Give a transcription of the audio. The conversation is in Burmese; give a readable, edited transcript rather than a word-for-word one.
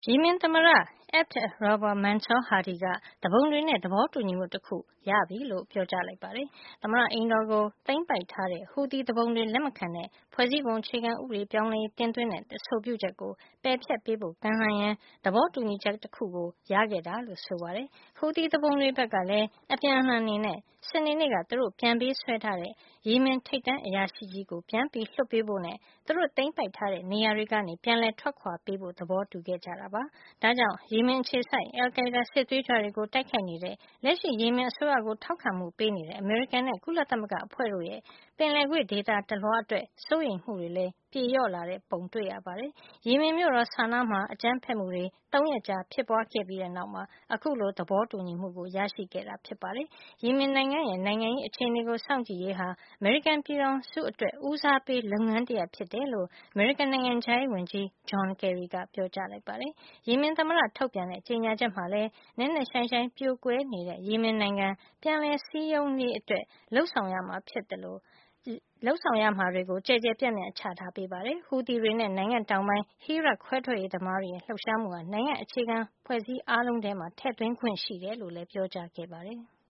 ယီမင်သမ္မတ Abd Rabbu Mansour Hadi က သူပုန်တွေနဲ့ သဘောတူညီမှုတခုရပြီလို့ ပြောကြားလိုက်ပါတယ်။ သမ္မတအိမ်တော်ကို သိမ်းပိုက်ထားတဲ့ ဟူသီသူပုန်တွေလက်မခံတဲ့ ဖွဲ့စည်းပုံအခြေခံဥပဒေပြောင်းလဲရေးတင်သွင်းတဲ့အဆိုပြုချက်ကို ပယ်ဖျက်ပေးဖို့ ကမ်းလှမ်းရင်း သဘောတူညီချက်တခုကို ရခဲ့တာလို့ ဆိုပါတယ်။ ဟူသီသူပုန်တွေဘက်ကလည်း အပြန်အလှန်အနေနဲ့ စနေနေ့က သူတို့ပြန်ပေးဆွဲထားတဲ့ ယီမင်ထိပ်တန်းအရာရှိကြီးကို ပြန်လွှတ်ပေးဖို့နဲ့ သူတို့သိမ်းပိုက်ထားတဲ့နေရာတွေကနေ ပြန်လည်ထွက်ခွါပေးဖို့ သဘောတူခဲ့ကြတာပါ။ ဒါကြောင့် ယီမင်အခြေစိုက် အယ်လ်ကိုင်းဒါးစစ်သွေးကြွတွေကို တိုက်ခိုက်နေတဲ့ လက်ရှိယီမင်အစိုးရကို ထောက်ခံမှုပေးနေတဲ့ အမေရိကန်နဲ့ ကုလသမဂ္ဂအဖွဲ့တို့ရဲ့ ပင်လယ်ကွေ့ဒေသတလွှားအတွက် စိုးရိမ်မှုတွေလည်း ပြေလျော့လာတဲ့ပုံတွေ့ရပါတယ်။ ယီမင်မြို့တော် Sana မှာ အကြမ်းဖက်မှုတွေ ၃ ရက်ကြာဖြစ်ပွါးခဲ့ပြီးတဲ့နောက် အခုလို သဘောတူညီမှု ရရှိခဲ့တာဖြစ်ပါတယ်။ ယီမင်နိုင်ငံရဲ့ နိုင်ငံရေးအခြေအနေကို စောင့်ကြည့်ရေးဟာ အမေရိကန်ပြည်ထောင်စုအတွက် ဦးစားပေးလုပ်ငန်းတရပ်ဖြစ်တယ်လို့ အမေရိကန်နိုင်ငံခြားရေးဝန်ကြီး John Kerry ကပြောကြားလိုက်ပါတယ်။ ယီမင်သမ္မတထုတ်ပြန်တဲ့ ကြေညာချက်မှာလည်း နက်နက်ရှိုင်းရှိုင်းပြိုကွဲနေတဲ့ ယီမင်နိုင်ငံ ပြန်လည်စည်းရုံးရေးအတွက် လုပ်ဆောင်ရမှာတွေကို ကျယ်ကျယ်ပြန့်ပြန့် ချထားပေးပါတယ်။ ဟူသီတွေနဲ့ နိုင်ငံ့တောင်ပိုင်း Iraq ခွဲထွက်ရေးသမားတွေရဲ့ လှုပ်ရှားမှုဟာ နိုင်ငံ့အခြေခံအဖွဲ့အစည်းအားလုံးထဲမှာ ထည့်သွင်းခွင့်ရှိတယ်လို့လည်း ပြောကြားခဲ့ပါတယ်။